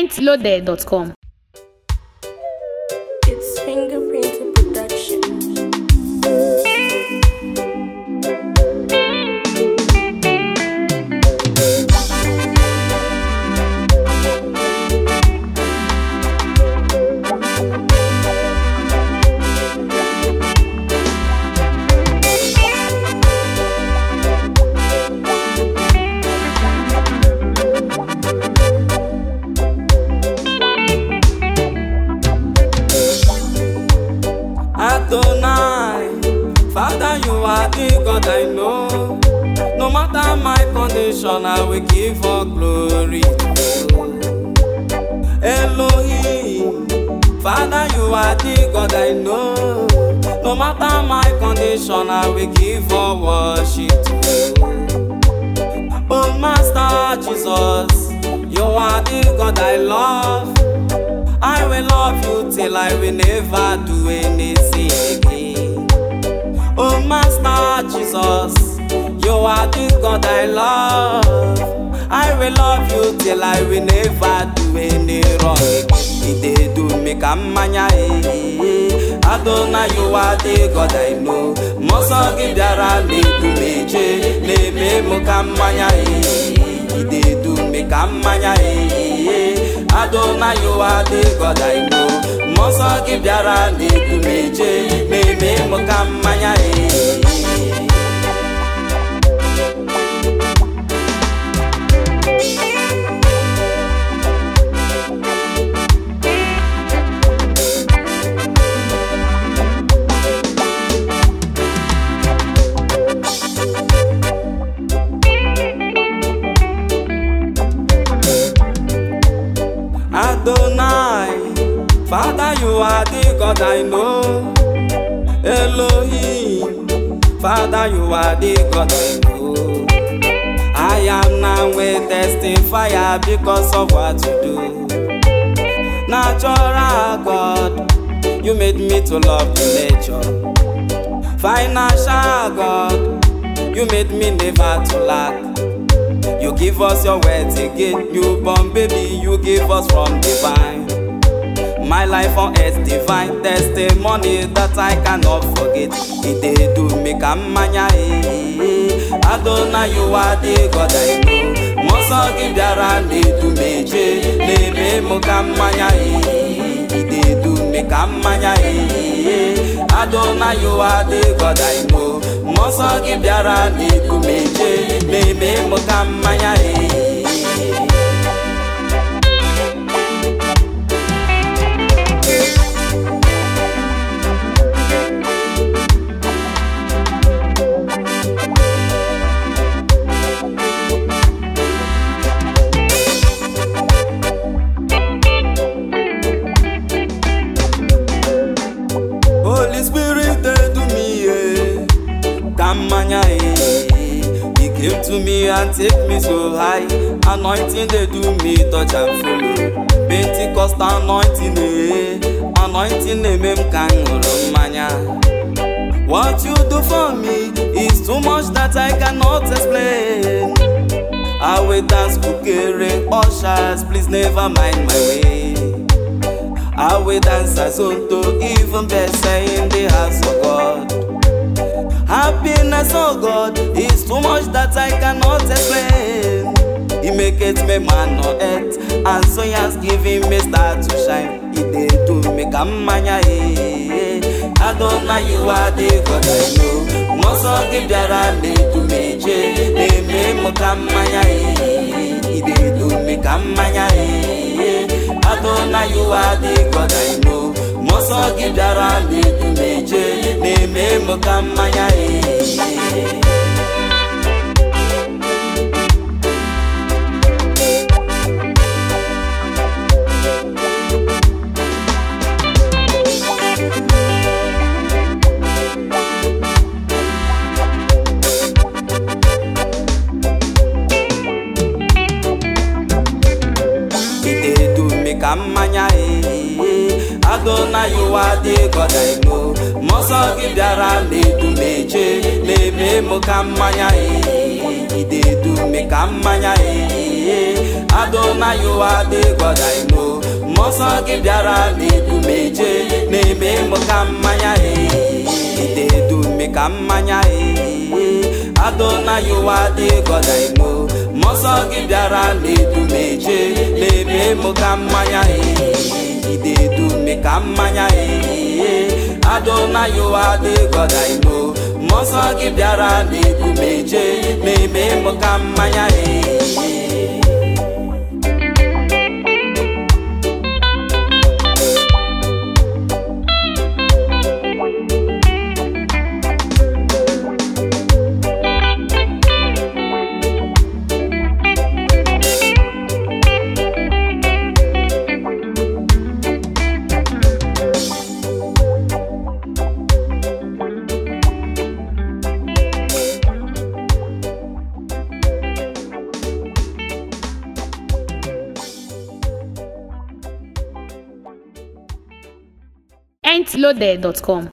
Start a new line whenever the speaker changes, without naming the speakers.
pointloaded.com.
It's Fingerprint Production.
Adonai, Father, you are the God I know. No matter my condition, I will give all glory to you. Elohim, Father, you are the God I know. No matter my condition, I will give all worship to you. Oh, Master Jesus, you are the God I love. I will love you till I will never do anything again. Oh, Master Jesus, you are the God I love. I will love you till I will never do any wrong again. They do make a mania. Adonai, you are the God I know. Mosa gidara le do meje le me mukamanya. They do make a mania. Adonai, you are the God I know. Mosa gidara le do meje le me mukamanya. Adonai, Father, you are the God I know. Elohim, Father, you are the God I know. I am now a testing fire because of what you do. Natural God, you made me to love the nature. Financial God, you made me never to lack. You give us your words again, newborn baby, you give us from divine. My life on earth divine, testimony that I cannot forget. It do make a mania. Adonai, you are the God I know. Mosa gidara le do meje le me mukamanya. It do make a mania. Adonai, you are the God I know. Mosa gidara le do meje le me mukamanya. Holy Spirit, they do me, Kamanya, He came to me and take me so high. Anointing, they do me, touch and follow. Pentecost anointing, anointing, mem manya. What you do for me is too much that I cannot explain. I will dance, kukere, ushers, please never mind my way. I will dance as unto even better in the house of God. Happiness, oh God, is too much that I cannot explain. He maketh me man on earth, and so He has given me star to shine. He did to make a mania. Adonai, you are the God I know. Mosa gidara le to meje le me mukamanya. He did to make a mania. Adonai, you are the God I know. Mosa gidara le do meje le me mukamanya. Kamanya, Adonai, you are the God I know. Mosa gidara le do meje le me mukamanya. He did do me kamanya. Adonai, you are the God I know. nsọ gị bịara na-edu m eje na-eme m ka mmanya na-edu m ka mmanya Adonai, you are the God I know. Nsọ gị bịara na-edu m eje na-eme m ka mmanya na-edu m ka mmanya Adonai, you are the God I know. Nsọ gị bịara na-edu m eje na-eme m ka mmanya
Entloaded.com